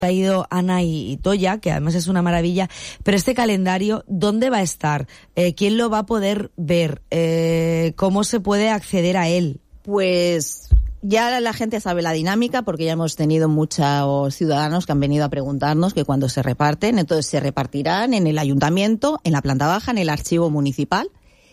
Ha ido Ana y Toya, que además es una maravilla, pero este calendario, ¿dónde va a estar? ¿Quién lo va a poder ver? ¿Cómo se puede acceder a él? Pues ya la gente sabe la dinámica, porque ya hemos tenido muchos ciudadanos que han venido a preguntarnos que cuando se reparten, entonces se repartirán en el ayuntamiento, en la planta baja, en el archivo municipal,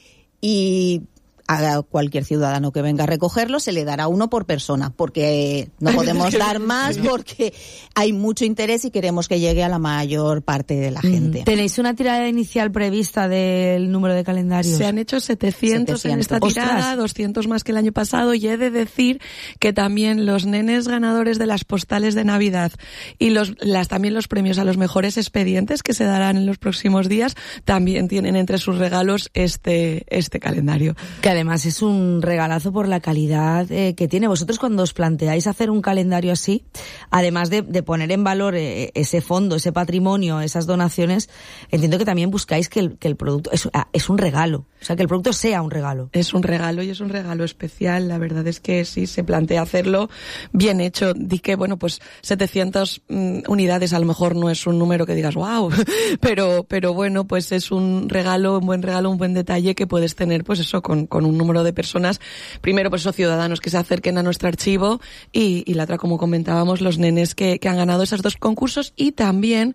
y a cualquier ciudadano que venga a recogerlo se le dará uno por persona, porque no podemos dar más, porque hay mucho interés y queremos que llegue a la mayor parte de la gente. ¿Tenéis una tirada inicial prevista del número de calendarios? Se han hecho 700 en esta tirada. ¡Ostras! 200 más que el año pasado, y he de decir que también los nenes ganadores de las postales de Navidad y también los premios a los mejores expedientes que se darán en los próximos días también tienen entre sus regalos este calendario. Que además es un regalazo por la calidad que tiene. Vosotros, cuando os planteáis hacer un calendario así, además de poner en valor ese fondo, ese patrimonio, esas donaciones, entiendo que también buscáis que el producto es un regalo. O sea, que el producto sea un regalo. Es un regalo, y es un regalo especial. La verdad es que sí, se plantea hacerlo bien hecho. Di que, bueno, pues 700 unidades a lo mejor no es un número que digas wow, pero bueno, pues es un regalo, un buen detalle que puedes tener, pues eso, con un número de personas. Primero, pues esos ciudadanos que se acerquen a nuestro archivo, y la otra, como comentábamos, los nenes que han ganado esos dos concursos, y también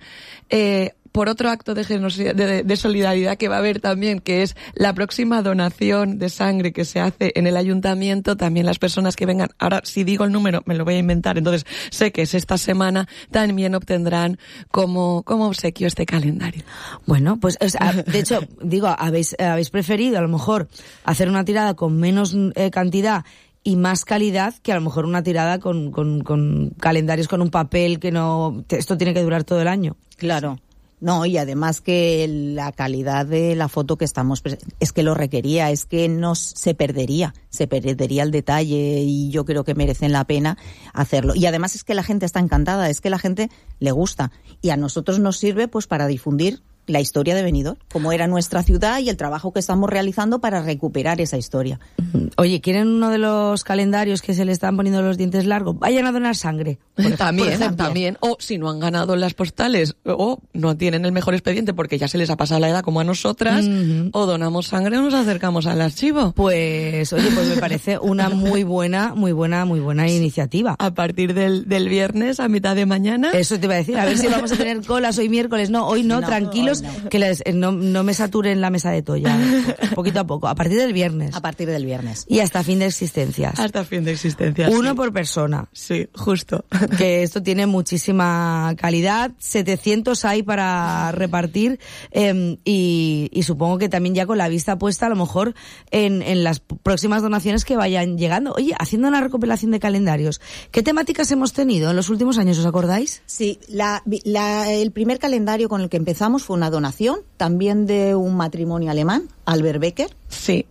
por otro acto de solidaridad que va a haber también, que es la próxima donación de sangre que se hace en el ayuntamiento. También las personas que vengan, ahora si digo el número me lo voy a inventar, entonces sé que es esta semana, también obtendrán como obsequio este calendario. Bueno, pues de hecho, digo, habéis preferido a lo mejor hacer una tirada con menos cantidad y más calidad, que a lo mejor una tirada con calendarios con un papel que no... Esto tiene que durar todo el año. Claro. No, y además que la calidad de la foto que estamos... Es que lo requería, es que no se perdería el detalle, y yo creo que merecen la pena hacerlo. Y además es que la gente está encantada, es que la gente le gusta. Y a nosotros nos sirve pues para difundir la historia de Benidorm, cómo era nuestra ciudad y el trabajo que estamos realizando para recuperar esa historia. Oye, ¿quieren uno de los calendarios que se le están poniendo los dientes largos? Vayan a donar sangre. También. O si no han ganado las postales, o no tienen el mejor expediente porque ya se les ha pasado la edad como a nosotras, o donamos sangre o nos acercamos al archivo. Pues, oye, pues me parece una muy buena iniciativa. A partir del viernes a mitad de mañana. Eso te iba a decir, a ver si vamos a tener colas hoy miércoles. No, hoy no, tranquilos. No. Que no me saturen la mesa de Toya, poquito a poco, a partir del viernes. A partir del viernes. Y hasta fin de existencias. Hasta fin de existencias. Uno por persona. Sí, justo. Que esto tiene muchísima calidad, 700 hay para repartir, y supongo que también ya con la vista puesta a lo mejor en las próximas donaciones que vayan llegando. Oye, haciendo una recopilación de calendarios, ¿qué temáticas hemos tenido en los últimos años, os acordáis? Sí, el primer calendario con el que empezamos fue una donación, también de un matrimonio alemán, Albert Becker. Sí.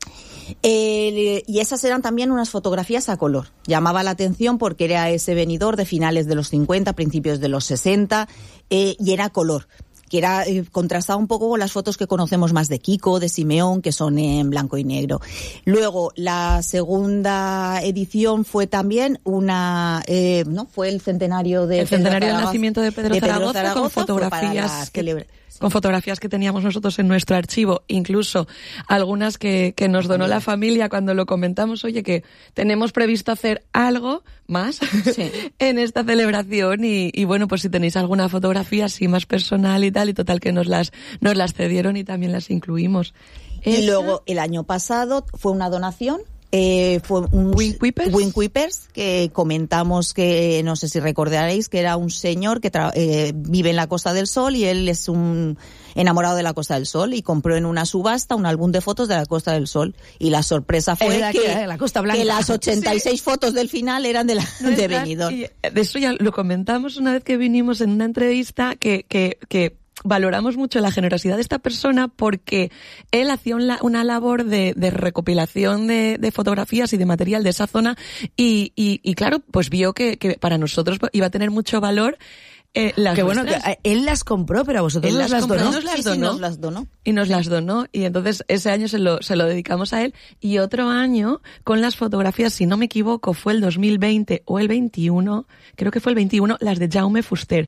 Y esas eran también unas fotografías a color. Llamaba la atención porque era ese Benidorm de finales de los 50, principios de los 60, y era color, que era contrastaba un poco con las fotos que conocemos más de Kiko, de Simeón, que son en blanco y negro. Luego, la segunda edición fue también fue el centenario del nacimiento de Pedro Zaragoza, con fotografías que teníamos nosotros en nuestro archivo, incluso algunas que nos donó la familia cuando lo comentamos, oye, que tenemos previsto hacer algo más en esta celebración, y bueno, pues si tenéis alguna fotografía así más personal y tal, y total que nos las cedieron y también las incluimos. Y luego el año pasado fue una donación. Fue un Wing Whippers, que comentamos, que no sé si recordaréis, que era un señor que vive en la Costa del Sol, y él es un enamorado de la Costa del Sol, y compró en una subasta un álbum de fotos de la Costa del Sol, y la sorpresa fue que la Costa Blanca, que las 86 fotos del final eran de Benidorm. De eso ya lo comentamos una vez que vinimos en una entrevista, que valoramos mucho la generosidad de esta persona, porque él hacía una labor de recopilación de fotografías y de material de esa zona, y claro, pues vio que para nosotros iba a tener mucho valor las que bueno, nuestras. que él las compró, pero a vosotros Él nos las las compró, donó. nos las Sí, donó. nos las donó. Y nos las donó, y entonces ese año se lo dedicamos a él. Y otro año, con las fotografías, si no me equivoco, fue el 2020 o el 21, creo que fue el 21, las de Jaume Fuster,